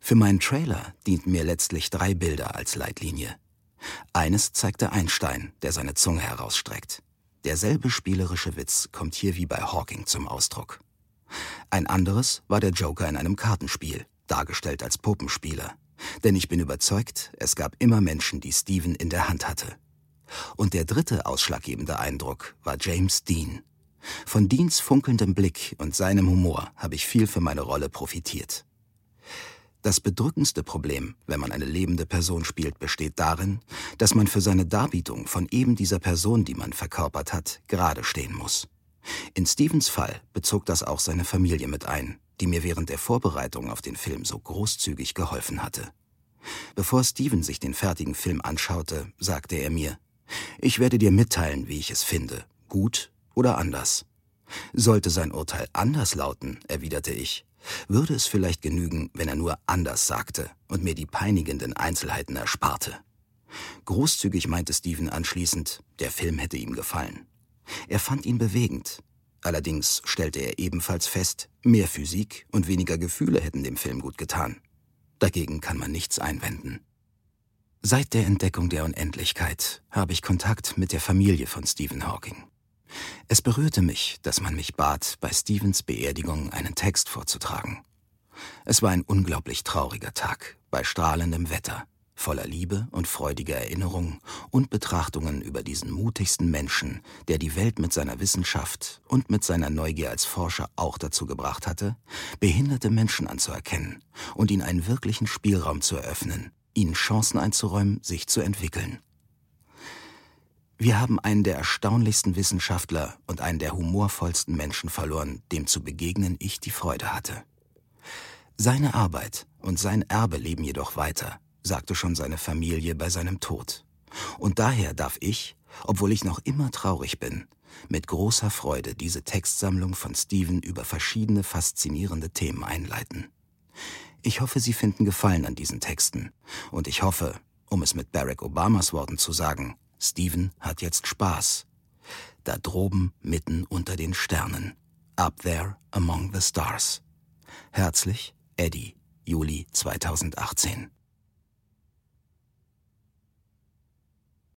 Für meinen Trailer dienten mir letztlich 3 Bilder als Leitlinie. Eines zeigte Einstein, der seine Zunge herausstreckt. Derselbe spielerische Witz kommt hier wie bei Hawking zum Ausdruck. Ein anderes war der Joker in einem Kartenspiel, dargestellt als Puppenspieler. Denn ich bin überzeugt, es gab immer Menschen, die Steven in der Hand hatte. Und der dritte ausschlaggebende Eindruck war James Dean. Von Deans funkelndem Blick und seinem Humor habe ich viel für meine Rolle profitiert. Das bedrückendste Problem, wenn man eine lebende Person spielt, besteht darin, dass man für seine Darbietung von eben dieser Person, die man verkörpert hat, gerade stehen muss. In Stevens Fall bezog das auch seine Familie mit ein, die mir während der Vorbereitung auf den Film so großzügig geholfen hatte. Bevor Steven sich den fertigen Film anschaute, sagte er mir: Ich werde dir mitteilen, wie ich es finde, gut oder anders. Sollte sein Urteil anders lauten, erwiderte ich, würde es vielleicht genügen, wenn er nur anders sagte und mir die peinigenden Einzelheiten ersparte. Großzügig meinte Steven anschließend, der Film hätte ihm gefallen. Er fand ihn bewegend. Allerdings stellte er ebenfalls fest, mehr Physik und weniger Gefühle hätten dem Film gut getan. Dagegen kann man nichts einwenden. Seit der Entdeckung der Unendlichkeit habe ich Kontakt mit der Familie von Stephen Hawking. Es berührte mich, dass man mich bat, bei Stevens Beerdigung einen Text vorzutragen. Es war ein unglaublich trauriger Tag, bei strahlendem Wetter, voller Liebe und freudiger Erinnerungen und Betrachtungen über diesen mutigsten Menschen, der die Welt mit seiner Wissenschaft und mit seiner Neugier als Forscher auch dazu gebracht hatte, behinderte Menschen anzuerkennen und ihnen einen wirklichen Spielraum zu eröffnen, ihnen Chancen einzuräumen, sich zu entwickeln. Wir haben einen der erstaunlichsten Wissenschaftler und einen der humorvollsten Menschen verloren, dem zu begegnen ich die Freude hatte. Seine Arbeit und sein Erbe leben jedoch weiter, sagte schon seine Familie bei seinem Tod. Und daher darf ich, obwohl ich noch immer traurig bin, mit großer Freude diese Textsammlung von Steven über verschiedene faszinierende Themen einleiten. Ich hoffe, Sie finden Gefallen an diesen Texten. Und ich hoffe, um es mit Barack Obamas Worten zu sagen, Steven hat jetzt Spaß. Da droben mitten unter den Sternen. Up there among the stars. Herzlich, Eddie, Juli 2018.